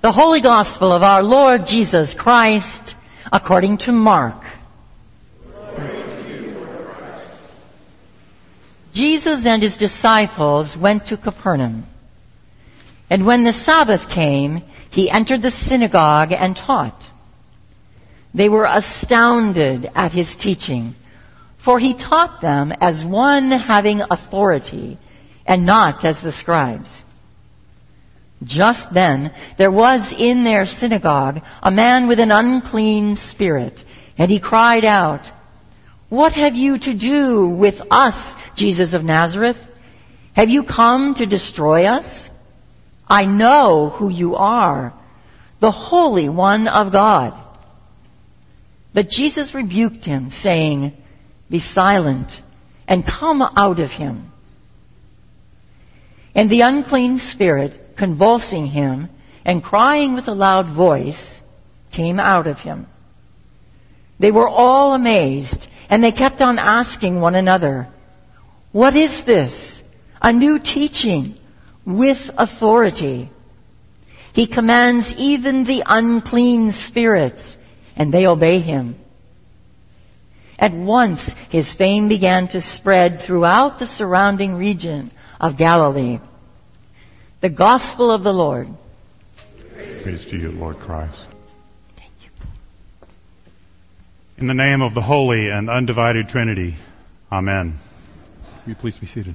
The Holy Gospel of our Lord Jesus Christ according to Mark. Jesus and his disciples went to Capernaum. And when the Sabbath came, he entered the synagogue and taught. They were astounded at his teaching, for he taught them as one having authority, and not as the scribes. Just then there was in their synagogue a man with an unclean spirit, and he cried out, "What have you to do with us, Jesus of Nazareth? Have you come to destroy us? I know who you are, the Holy One of God." But Jesus rebuked him, saying, "Be silent and come out of him." And the unclean spirit, convulsing him and crying with a loud voice, came out of him. They were all amazed, and they kept on asking one another, "What is this? A new teaching with authority. He commands even the unclean spirits, and they obey him." At once his fame began to spread throughout the surrounding region of Galilee. The Gospel of the Lord. Praise to you, Lord Christ. Thank you. In the name of the Holy and Undivided Trinity, Amen. Will you please be seated?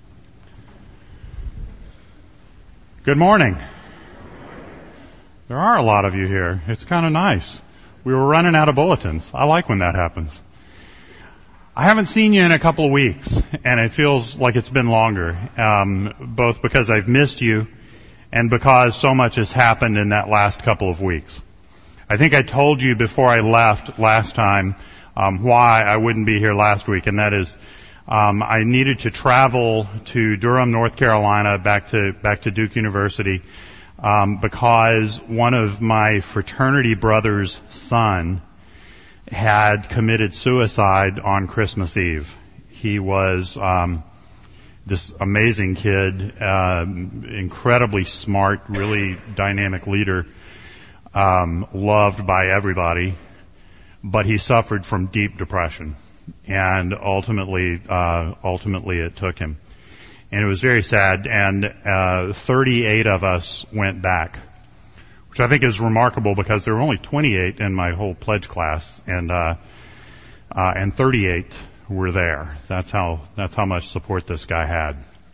Good morning. There are a lot of you here. It's kind of nice. We were running out of bulletins. I like when that happens. I haven't seen you in a couple of weeks, and it feels like it's been longer, both because I've missed you and because so much has happened in that last couple of weeks. I think I told you before I left last time why I wouldn't be here last week, and that is I needed to travel to Durham, North Carolina, back to Duke University, because one of my fraternity brother's son had committed suicide on Christmas Eve. He was this amazing kid, incredibly smart, really dynamic leader, loved by everybody, but he suffered from deep depression, and ultimately it took him. And it was very sad, and 38 of us went back, which I think is remarkable because there were only 28 in my whole pledge class, and 38 were there. That's how much support this guy had.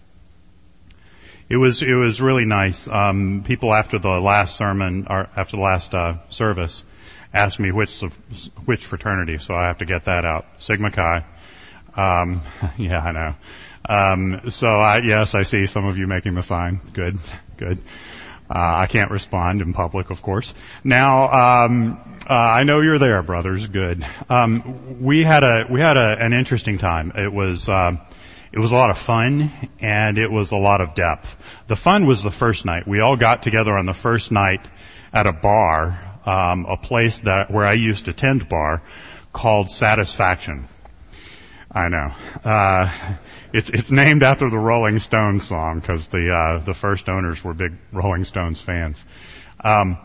It was really nice. People after the last sermon, or after the last service, asked me which fraternity, so I have to get that out. Sigma Chi. Yeah, I know. Yes, I see some of you making the sign. Good. I can't respond in public, of course. Now, I know you're there, brothers. Good. We had an interesting time. It was a lot of fun, and it was a lot of depth. The fun was the first night. We all got together on the first night at a bar, a place where I used to tend bar, called Satisfaction. I know. It's named after the Rolling Stones song because the first owners were big Rolling Stones fans. And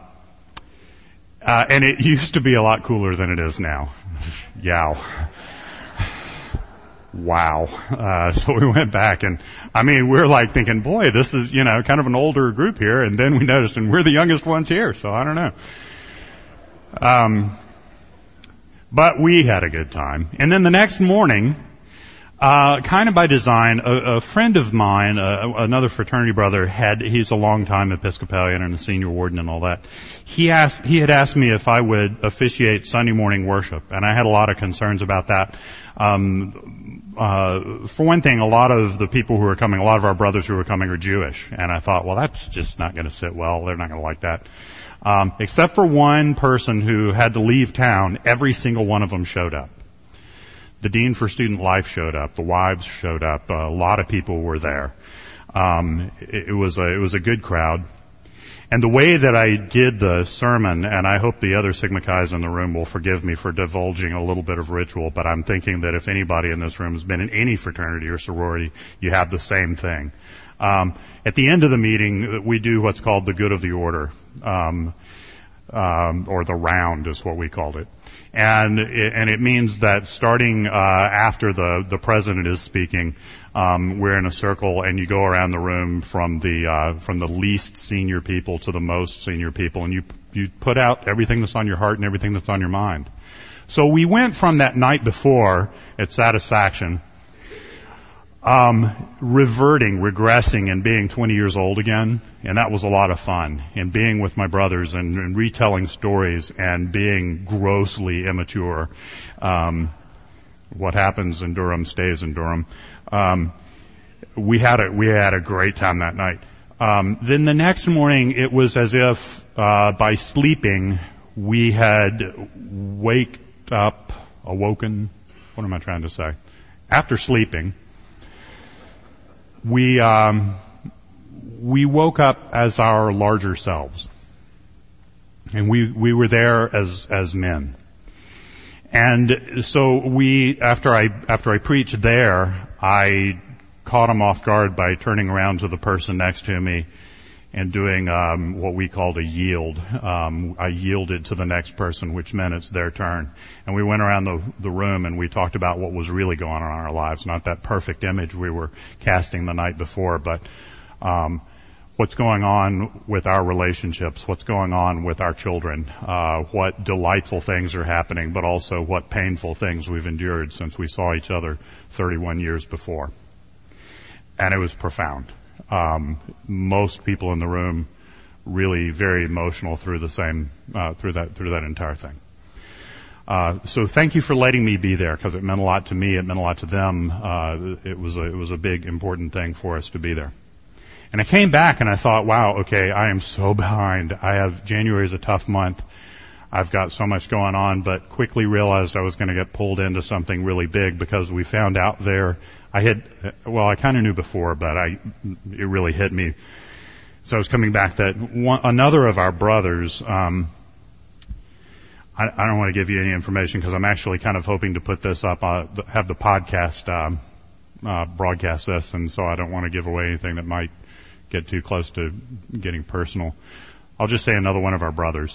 it used to be a lot cooler than it is now. Yow. Wow. So we went back, and we're like thinking, boy, this is, kind of an older group here, and then we noticed, and we're the youngest ones here, so I don't know. But we had a good time. And then the next morning, kind of by design, a friend of mine, another fraternity brother, he's a long-time Episcopalian and a senior warden and all that. He had asked me if I would officiate Sunday morning worship, and I had a lot of concerns about that. For one thing, a lot of the people who were coming, a lot of our brothers who were coming are Jewish, and I thought, well, that's just not going to sit well. They're not going to like that. Except for one person who had to leave town, every single one of them showed up. The Dean for Student Life showed up. The wives showed up. A lot of people were there. It was a good crowd. And the way that I did the sermon, and I hope the other Sigma Chi's in the room will forgive me for divulging a little bit of ritual, but I'm thinking that if anybody in this room has been in any fraternity or sorority, you have the same thing. At the end of the meeting, we do what's called the good of the order, or the round is what we called it. And it means that starting after the president is speaking, we're in a circle and you go around the room from the least senior people to the most senior people, and you put out everything that's on your heart and everything that's on your mind. So we went from that night before at Satisfaction, regressing and being 20 years old again, and that was a lot of fun. And being with my brothers and retelling stories and being grossly immature. What happens in Durham stays in Durham. We had a great time that night. Then the next morning, it was as if by sleeping we had awoken. What am I trying to say? After sleeping, we woke up as our larger selves, and we were there as men. And so after I preached there, I caught him off guard by turning around to the person next to me and doing what we called a yield. I yielded to the next person, which meant it's their turn. And we went around the room and we talked about what was really going on in our lives, not that perfect image we were casting the night before, but what's going on with our relationships, what's going on with our children, what delightful things are happening, but also what painful things we've endured since we saw each other 31 years before. And it was profound. Most people in the room really very emotional through that entire thing. So thank you for letting me be there, because it meant a lot to me. It meant a lot to them. It was a big important thing for us to be there. And I came back and I thought, wow, okay, I am so behind. January is a tough month. I've got so much going on, but quickly realized I was going to get pulled into something really big, because we found out there, I kind of knew before, but it really hit me. So I was coming back that another of our brothers, I don't want to give you any information because I'm actually kind of hoping to put this up, have the podcast, broadcast this, and so I don't want to give away anything that might get too close to getting personal. I'll just say another one of our brothers.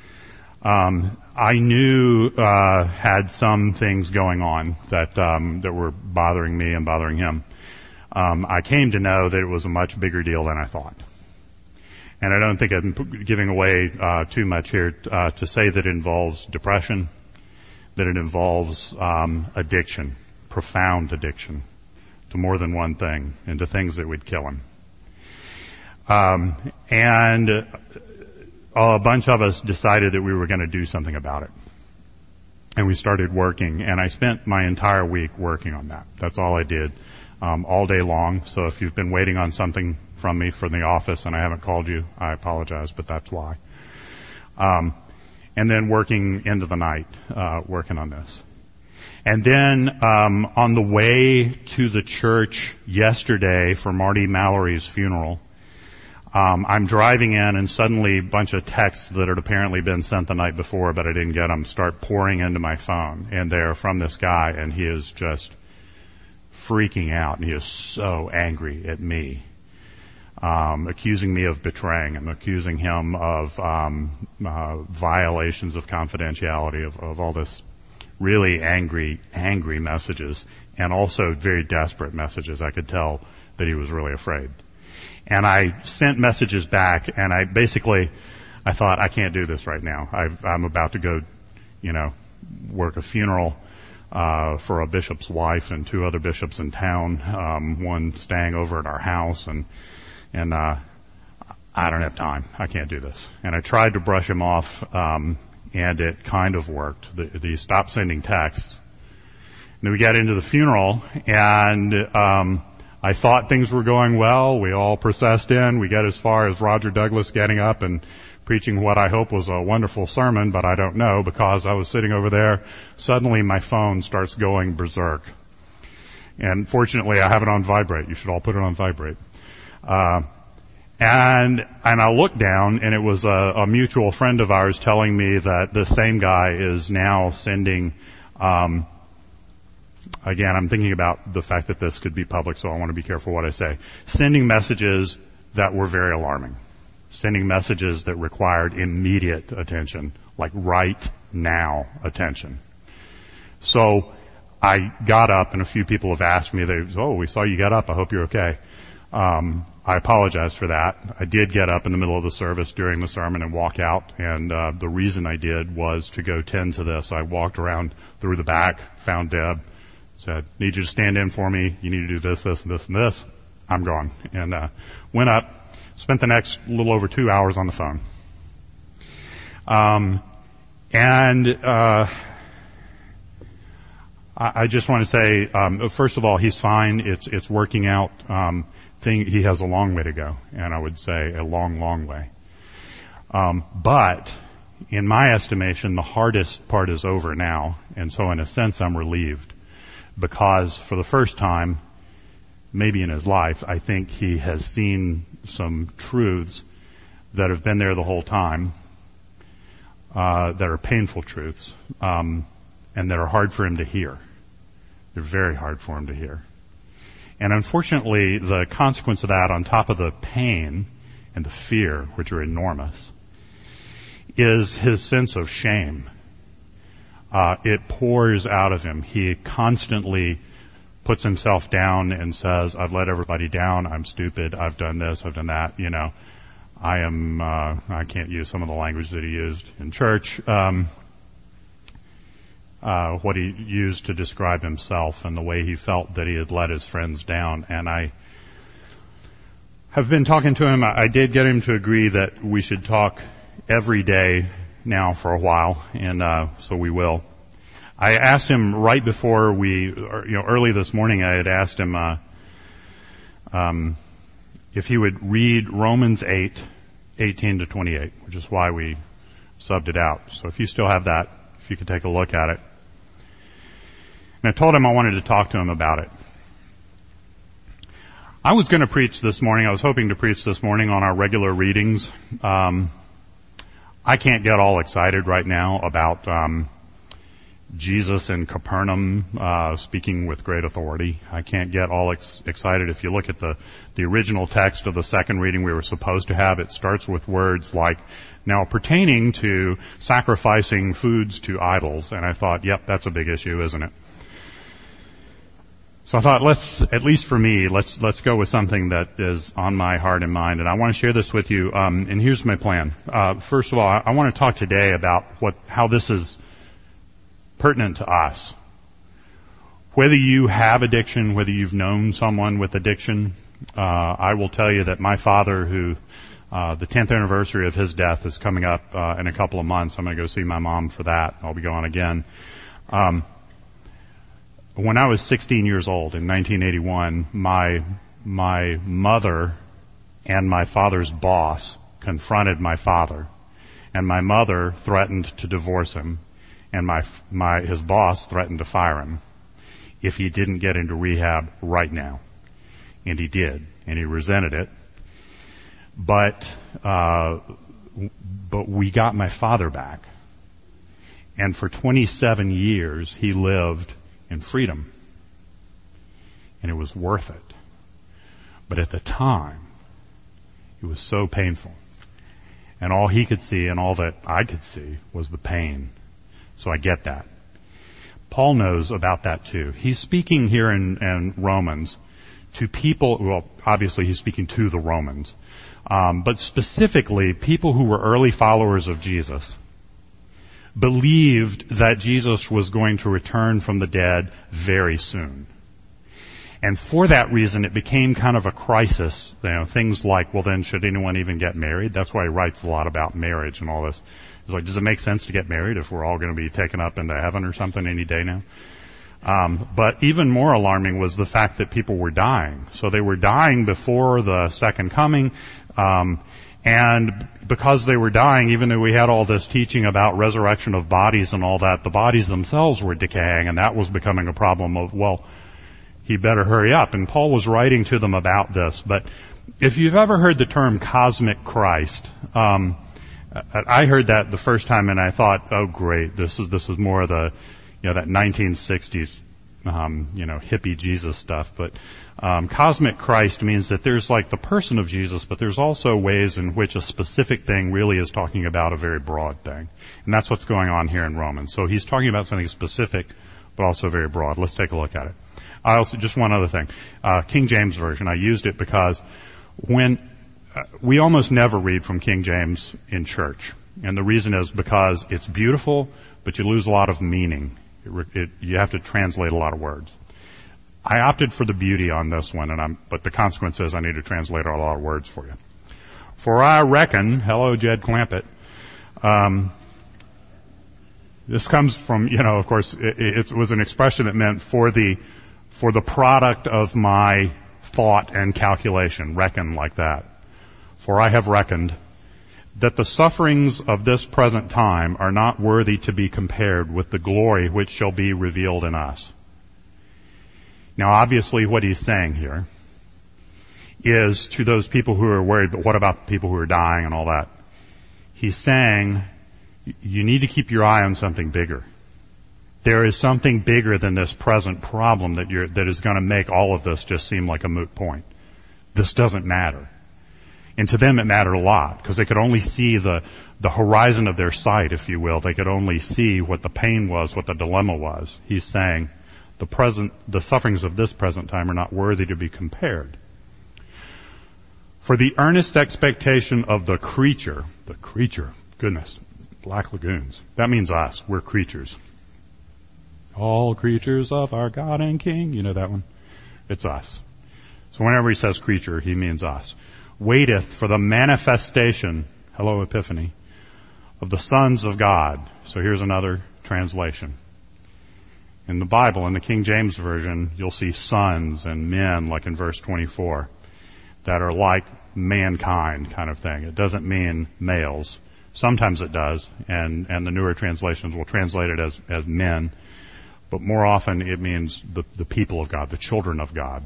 I knew had some things going on that were bothering me and bothering him. I came to know that it was a much bigger deal than I thought. And I don't think I'm giving away too much here to say that it involves depression, that it involves addiction, profound addiction to more than one thing, and to things that would kill him. And a bunch of us decided that we were going to do something about it. And we started working, and I spent my entire week working on that. That's all I did, all day long. So if you've been waiting on something from me from the office and I haven't called you, I apologize, but that's why. And then working into the night, working on this. And then on the way to the church yesterday for Marty Mallory's funeral, I'm driving in, and suddenly a bunch of texts that had apparently been sent the night before, but I didn't get them, start pouring into my phone. And they're from this guy, and he is just freaking out, and he is so angry at me, accusing me of betraying him, accusing him of violations of confidentiality, of all this really angry messages, and also very desperate messages. I could tell that he was really afraid. And I sent messages back, and I thought, I can't do this right now. I'm about to go, work a funeral for a bishop's wife and two other bishops in town, one staying over at our house, and I don't have time. I can't do this. And I tried to brush him off, and it kind of worked. He stopped sending texts. And then we got into the funeral, and I thought things were going well. We all processed in. We got as far as Roger Douglas getting up and preaching what I hope was a wonderful sermon, but I don't know, because I was sitting over there. Suddenly my phone starts going berserk. And fortunately I have it on vibrate. You should all put it on vibrate. And I looked down, and it was a mutual friend of ours telling me that the same guy is now sending again, I'm thinking about the fact that this could be public, so I want to be careful what I say. Sending messages that were very alarming. Sending messages that required immediate attention, like right now attention. So I got up, and a few people have asked me, we saw you got up, I hope you're okay. I apologize for that. I did get up in the middle of the service during the sermon and walk out, and the reason I did was to go tend to this. I walked around through the back, found Deb, said, need you to stand in for me, you need to do this, this, and this, and this. I'm gone. And went up, spent the next little over 2 hours on the phone. I just want to say, first of all, he's fine. It's working out. He has a long way to go, and I would say a long, long way. But in my estimation, the hardest part is over now, and so in a sense, I'm relieved because for the first time, maybe in his life, I think he has seen some truths that have been there the whole time, that are painful truths, and that are hard for him to hear. They're very hard for him to hear. And unfortunately, the consequence of that, on top of the pain and the fear, which are enormous, is his sense of shame. It pours out of him. He constantly puts himself down and says, I've let everybody down, I'm stupid, I've done this, I've done that, I can't use some of the language that he used in church, what he used to describe himself and the way he felt that he had let his friends down. And I have been talking to him. I did get him to agree that we should talk every day now for a while, and so we will. I asked him right before early this morning, I had asked him if he would read Romans 8:18-28, which is why we subbed it out. So if you still have that, if you could take a look at it. And I told him I wanted to talk to him about it. I was going to preach this morning. I was hoping to preach this morning on our regular readings. I can't get all excited right now about Jesus in Capernaum speaking with great authority. I can't get all excited. If you look at the original text of the second reading we were supposed to have, it starts with words like, now pertaining to sacrificing foods to idols. And I thought, yep, that's a big issue, isn't it? So I thought, at least for me, let's go with something that is on my heart and mind. And I want to share this with you. And here's my plan. First of all, I want to talk today about how this is pertinent to us. Whether you have addiction, whether you've known someone with addiction, I will tell you that my father, who the 10th anniversary of his death is coming up in a couple of months. I'm going to go see my mom for that. I'll be going again. When I was 16 years old in 1981, my mother and my father's boss confronted my father, and my mother threatened to divorce him, and his boss threatened to fire him if he didn't get into rehab right now. And he did, and he resented it. But we got my father back. And for 27 years, he lived in freedom. And it was worth it. But at the time, it was so painful. And all he could see and all that I could see was the pain. So I get that. Paul knows about that too. He's speaking here in Romans to people, well, obviously he's speaking to the Romans, but specifically people who were early followers of Jesus, believed that Jesus was going to return from the dead very soon. And for that reason, it became kind of a crisis. Things like, well then, should anyone even get married? That's why he writes a lot about marriage and all this. It's like, does it make sense to get married if we're all going to be taken up into heaven or something any day now? But even more alarming was the fact that people were dying. So they were dying before the second coming, and because they were dying, even though we had all this teaching about resurrection of bodies and all that, the bodies themselves were decaying, and that was becoming a problem of, well, he better hurry up. And Paul was writing to them about this. But if you've ever heard the term cosmic Christ, I heard that the first time and I thought, oh great, this is more of the, that 1960s, hippie Jesus stuff, but cosmic Christ means that there's like the person of Jesus, but there's also ways in which a specific thing really is talking about a very broad thing. And that's what's going on here in Romans. So he's talking about something specific, but also very broad. Let's take a look at it. Just one other thing. King James Version, I used it because we almost never read from King James in church. And the reason is because it's beautiful, but you lose a lot of meaning. You have to translate a lot of words. I opted for the beauty on this one, but the consequence is I need to translate a lot of words for you. For I reckon, hello Jed Clampett, this comes from, of course, it was an expression that meant for the product of my thought and calculation, reckon like that. For I have reckoned that the sufferings of this present time are not worthy to be compared with the glory which shall be revealed in us. Now, obviously, what he's saying here is to those people who are worried, but what about the people who are dying and all that? He's saying you need to keep your eye on something bigger. There is something bigger than this present problem that is going to make all of this just seem like a moot point. This doesn't matter. And to them it mattered a lot, because they could only see the horizon of their sight, if you will. They could only see what the pain was, what the dilemma was. He's saying the sufferings of this present time are not worthy to be compared. For the earnest expectation of the creature, goodness, Black Lagoons. That means us. We're creatures. All creatures of our God and King. You know that one? It's us. So whenever he says creature, he means us. Waiteth for the manifestation, hello Epiphany, of the sons of God. So here's another translation. In the Bible, in the King James Version, you'll see sons and men, like in verse 24, that are like mankind kind of thing. It doesn't mean males. Sometimes it does, and the newer translations will translate it as men. But more often it means the people of God, the children of God.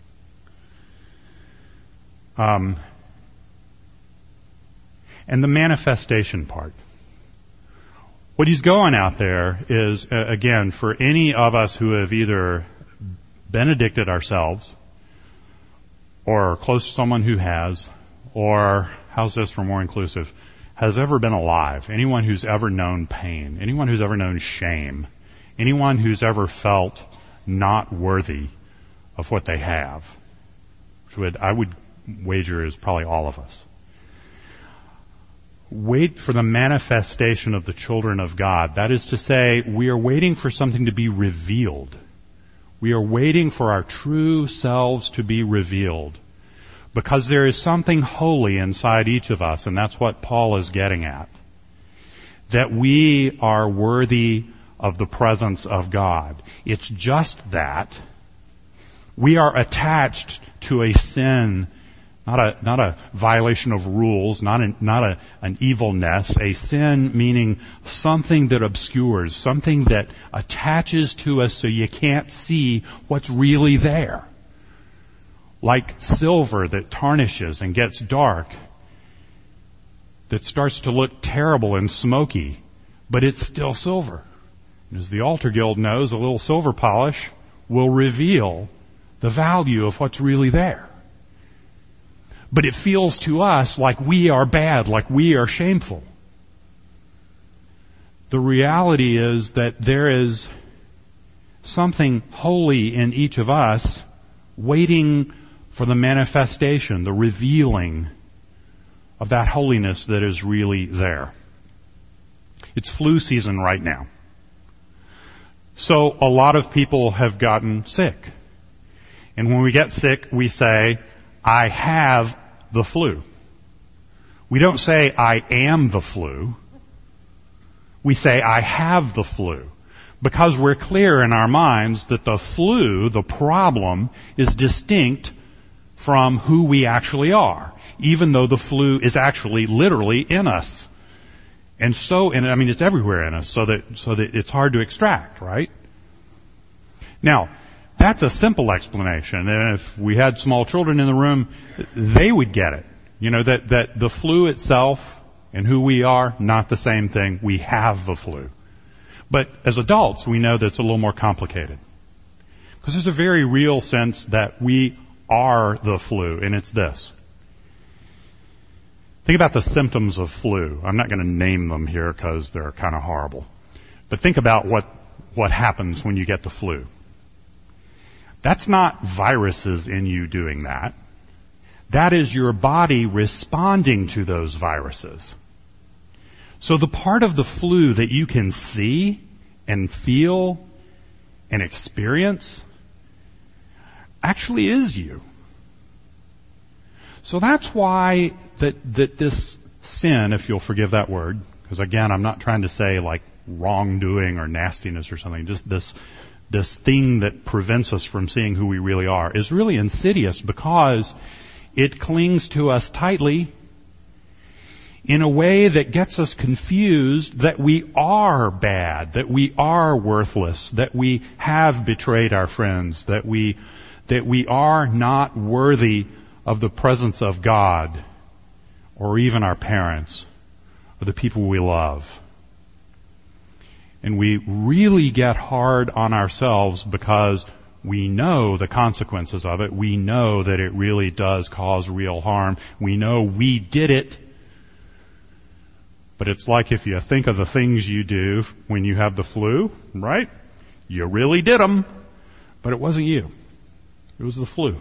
And the manifestation part. What he's going out there is, again, for any of us who have either benedicted ourselves, or are close to someone who has, or, how's this for more inclusive, has ever been alive, anyone who's ever known pain, anyone who's ever known shame, anyone who's ever felt not worthy of what they have, which I would wager is probably all of us. Wait for the manifestation of the children of God. That is to say, we are waiting for something to be revealed. We are waiting for our true selves to be revealed. Because there is something holy inside each of us, and that's what Paul is getting at. That we are worthy of the presence of God. It's just that we are attached to a sin, not a violation of rules, not an evilness, a sin meaning something that obscures, something that attaches to us so you can't see what's really there. Like silver that tarnishes and gets dark, that starts to look terrible and smoky, but it's still silver. And as the Altar Guild knows, a little silver polish will reveal the value of what's really there. But it feels to us like we are bad, like we are shameful. The reality is that there is something holy in each of us waiting for the manifestation, the revealing of that holiness that is really there. It's flu season right now. So a lot of people have gotten sick. And when we get sick, we say, I have the flu. We don't say, I am the flu. We say, I have the flu. Because we're clear in our minds that the flu, the problem, is distinct from who we actually are, even though the flu is actually literally in us. And it's everywhere in us, so that it's hard to extract, right? Now, that's a simple explanation, and if we had small children in the room, they would get it. You know, that the flu itself and who we are, not the same thing. We have the flu. But as adults, we know that it's a little more complicated. Because there's a very real sense that we are the flu, and it's this. Think about the symptoms of flu. I'm not going to name them here because they're kind of horrible. But think about what happens when you get the flu. That's not viruses in you doing that. That is your body responding to those viruses. So the part of the flu that you can see and feel and experience actually is you. So that's why that this sin, if you'll forgive that word, because again, I'm not trying to say like wrongdoing or nastiness or something, just this thing that prevents us from seeing who we really are, is really insidious because it clings to us tightly in a way that gets us confused that we are bad, that we are worthless, that we have betrayed our friends, that we are not worthy of the presence of God or even our parents or the people we love. And we really get hard on ourselves because we know the consequences of it. We know that it really does cause real harm. We know we did it. But it's like if you think of the things you do when you have the flu, right? You really did them, but it wasn't you. It was the flu.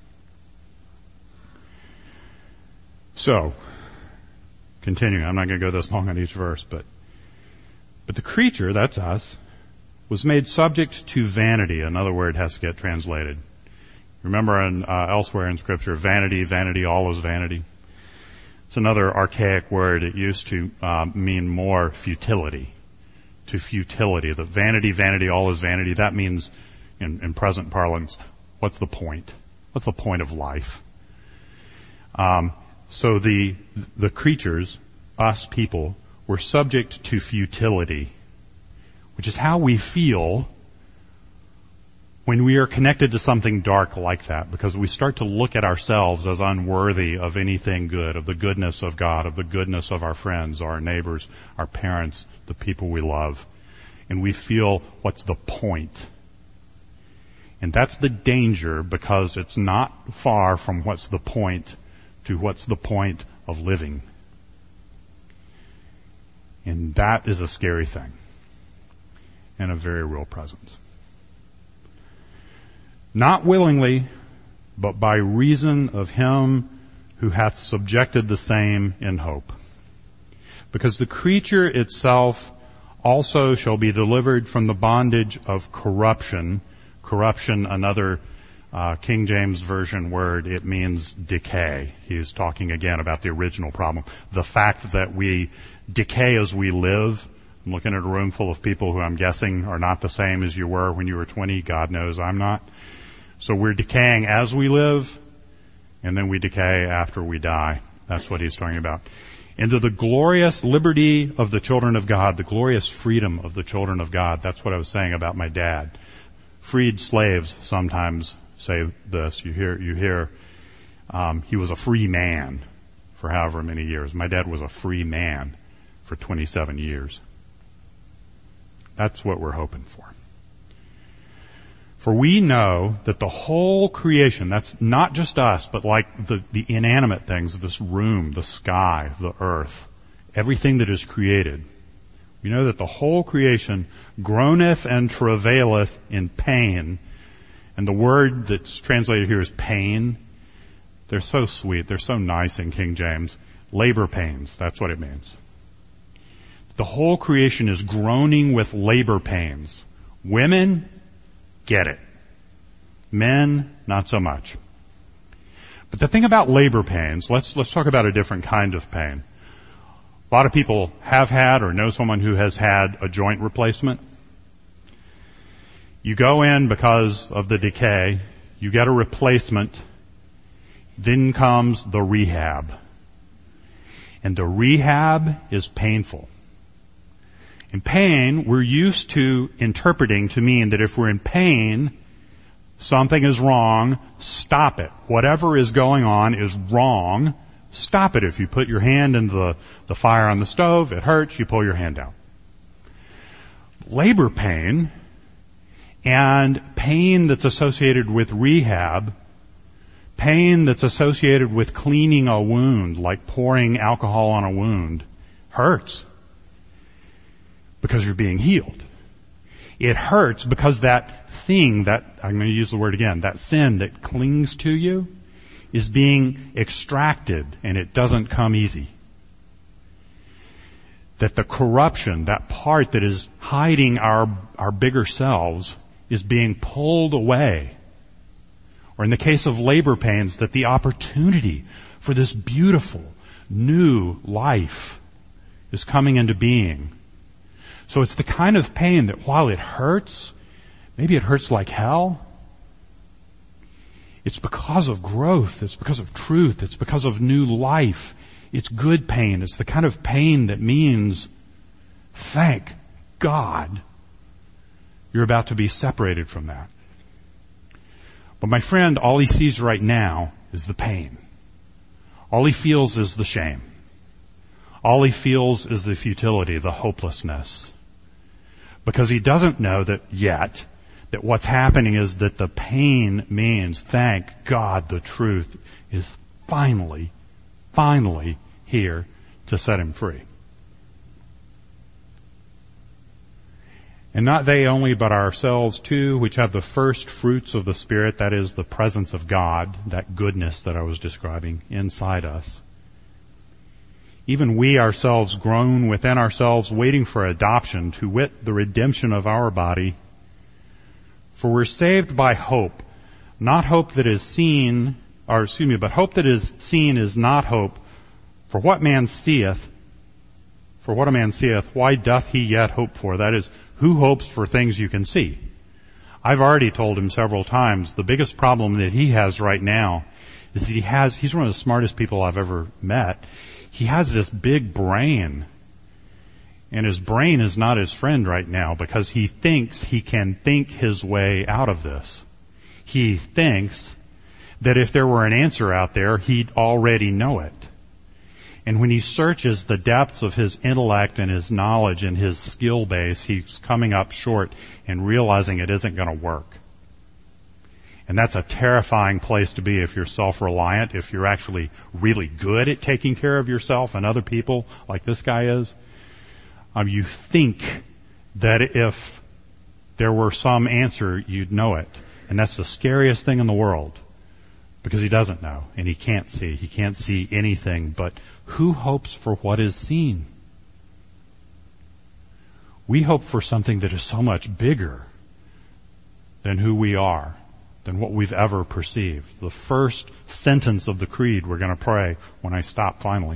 So, continuing, I'm not going to go this long on each verse, but the creature, that's us, was made subject to vanity. Another word has to get translated. Remember elsewhere in Scripture, vanity, vanity, all is vanity. It's another archaic word. It used to mean more futility. To futility. The vanity, vanity, all is vanity. That means, in present parlance, what's the point? What's the point of life? So the creatures, us people, were subject to futility, which is how we feel when we are connected to something dark like that, because we start to look at ourselves as unworthy of anything good, of the goodness of God, of the goodness of our friends, our neighbors, our parents, the people we love. And we feel, what's the point? And that's the danger, because it's not far from what's the point to what's the point of living. And that is a scary thing and a very real presence. Not willingly, but by reason of him who hath subjected the same in hope. Because the creature itself also shall be delivered from the bondage of corruption. Corruption, another King James Version word, it means decay. He's talking again about the original problem. The fact that we decay as we live. I'm looking at a room full of people who I'm guessing are not the same as you were when you were 20. God knows I'm not. So we're decaying as we live, and then we decay after we die. That's what he's talking about. Into the glorious liberty of the children of God, the glorious freedom of the children of God. That's what I was saying about my dad. Freed slaves sometimes say this. You hear, he was a free man for however many years. My dad was a free man for 27 years. That's what we're hoping for. For we know that the whole creation, that's not just us, but like the inanimate things, this room, the sky, the earth, everything that is created. We know that the whole creation groaneth and travaileth in pain. And the word that's translated here is pain. They're so sweet. They're so nice in King James. Labor pains. That's what it means. The whole creation is groaning with labor pains. Women, get it. Men, not so much. But the thing about labor pains, let's talk about a different kind of pain. A lot of people have had or know someone who has had a joint replacement. You go in because of the decay, you get a replacement, then comes the rehab. And the rehab is painful. In pain, we're used to interpreting to mean that if we're in pain, something is wrong, stop it. Whatever is going on is wrong, stop it. If you put your hand in the fire on the stove, it hurts, you pull your hand out. Labor pain and pain that's associated with rehab, pain that's associated with cleaning a wound, like pouring alcohol on a wound, hurts because you're being healed. It hurts because that thing, that, I'm going to use the word again, that sin that clings to you is being extracted, and it doesn't come easy. That the corruption, that part that is hiding our bigger selves, is being pulled away. Or in the case of labor pains, that the opportunity for this beautiful, new life is coming into being. So it's the kind of pain that while it hurts, maybe it hurts like hell, it's because of growth, it's because of truth, it's because of new life. It's good pain. It's the kind of pain that means, thank God, you're about to be separated from that. But my friend, all he sees right now is the pain. All he feels is the shame. All he feels is the futility, the hopelessness. Because he doesn't know that yet, that what's happening is that the pain means, thank God, the truth is finally here to set him free. And not they only, but ourselves too, which have the first fruits of the Spirit, that is the presence of God, that goodness that I was describing inside us. Even we ourselves groan within ourselves, waiting for adoption, to wit, the redemption of our body. For we're saved by hope, not hope that is seen, but hope that is seen is not hope. For what a man seeth, why doth he yet hope for? That is, who hopes for things you can see? I've already told him several times, the biggest problem that he has right now is that he's one of the smartest people I've ever met. He has this big brain, and his brain is not his friend right now because he thinks he can think his way out of this. He thinks that if there were an answer out there, he'd already know it. And when he searches the depths of his intellect and his knowledge and his skill base, he's coming up short and realizing it isn't going to work. And that's a terrifying place to be if you're self-reliant, if you're actually really good at taking care of yourself and other people like this guy is. You think that if there were some answer, you'd know it. And that's the scariest thing in the world because he doesn't know and he can't see. He can't see anything, but who hopes for what is seen? We hope for something that is so much bigger than who we are, than what we've ever perceived. The first sentence of the creed we're going to pray when I stop finally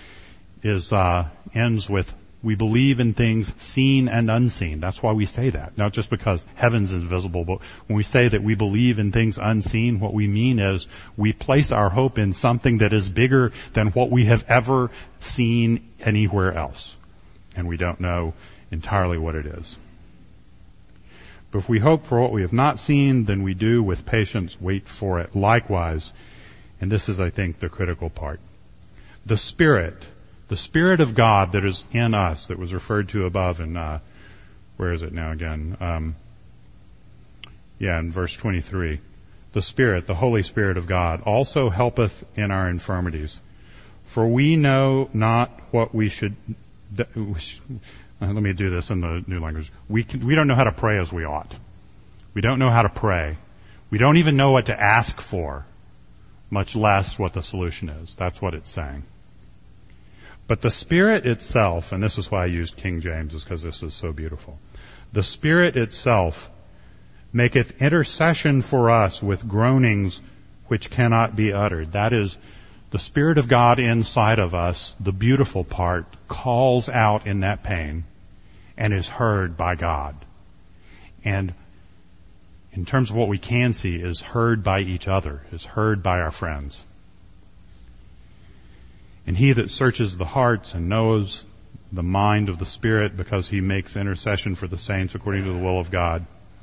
ends with, we believe in things seen and unseen. That's why we say that. Not just because heaven's invisible, but when we say that we believe in things unseen, what we mean is we place our hope in something that is bigger than what we have ever seen anywhere else. And we don't know entirely what it is. But if we hope for what we have not seen, then we do with patience wait for it. Likewise, and this is, I think, the critical part, the Spirit of God that is in us, that was referred to above in, where is it now again? In verse 23. The Spirit, the Holy Spirit of God, also helpeth in our infirmities. For we know not what we should, let me do this in the new language. We don't know how to pray as we ought. We don't know how to pray. We don't even know what to ask for, much less what the solution is. That's what it's saying. But the Spirit itself, and this is why I used King James, is because this is so beautiful. The Spirit itself maketh intercession for us with groanings which cannot be uttered. That is, the Spirit of God inside of us, the beautiful part, calls out in that pain and is heard by God. And in terms of what we can see, is heard by each other, is heard by our friends. And he that searches the hearts and knows the mind of the Spirit, because he makes intercession for the saints according to the will of God.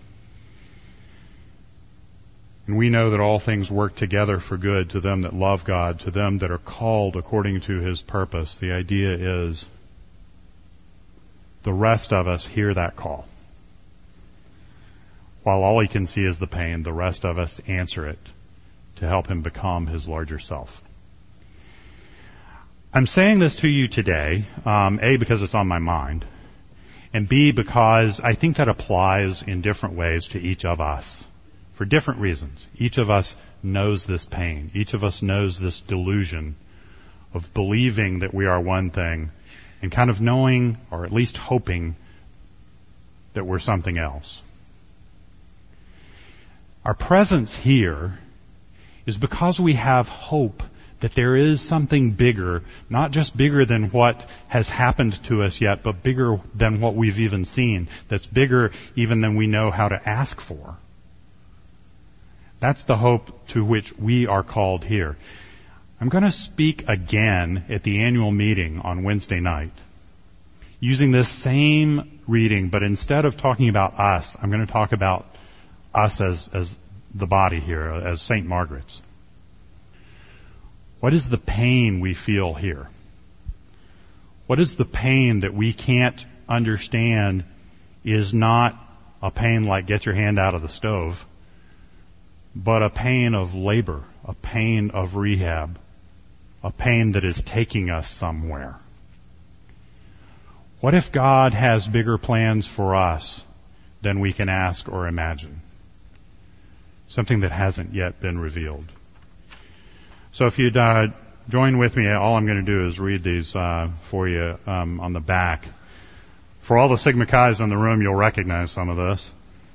And we know that all things work together for good to them that love God, to them that are called according to his purpose. The idea is the rest of us hear that call. while all he can see is the pain, the rest of us answer it to help him become his larger self. I'm saying this to you today, A, because it's on my mind, and B, because I think that applies in different ways to each of us for different reasons. Each of us knows this pain. Each of us knows this delusion of believing that we are one thing and kind of knowing, or at least hoping, that we're something else. Our presence here is because we have hope that there is something bigger, not just bigger than what has happened to us yet, but bigger than what we've even seen, that's bigger even than we know how to ask for. That's the hope to which we are called here. I'm going to speak again at the annual meeting on Wednesday night, using this same reading, but instead of talking about us, I'm going to talk about us as the body here, as St. Margaret's. What is the pain we feel here? What is the pain that we can't understand is not a pain like get your hand out of the stove, but a pain of labor, a pain of rehab, a pain that is taking us somewhere? What if God has bigger plans for us than we can ask or imagine? Something that hasn't yet been revealed. So if you'd join with me, all I'm going to do is read these for you on the back. For all the Sigma Chi's in the room, you'll recognize some of this.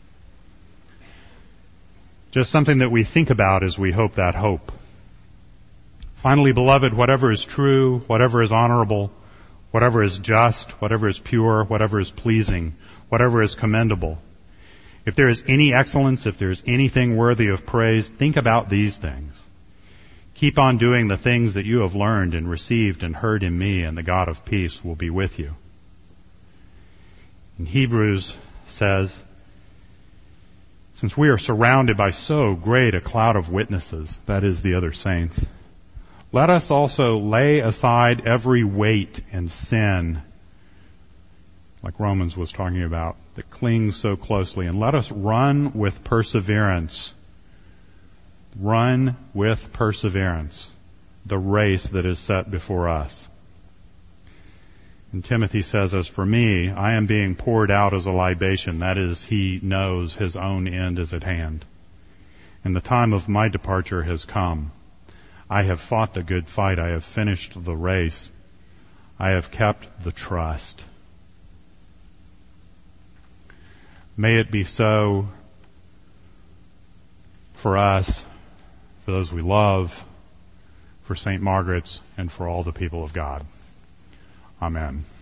Just something that we think about as we hope that hope. Finally, beloved, whatever is true, whatever is honorable, whatever is just, whatever is pure, whatever is pleasing, whatever is commendable, if there is any excellence, if there is anything worthy of praise, think about these things. Keep on doing the things that you have learned and received and heard in me, and the God of peace will be with you. In Hebrews says, since we are surrounded by so great a cloud of witnesses, that is the other saints, let us also lay aside every weight and sin, like Romans was talking about, that clings so closely, and let us run with perseverance the race that is set before us. And Timothy says, as for me, I am being poured out as a libation. That is, he knows his own end is at hand. And the time of my departure has come. I have fought the good fight. I have finished the race. I have kept the trust. May it be so for us, for those we love, for St. Margaret's, and for all the people of God. Amen.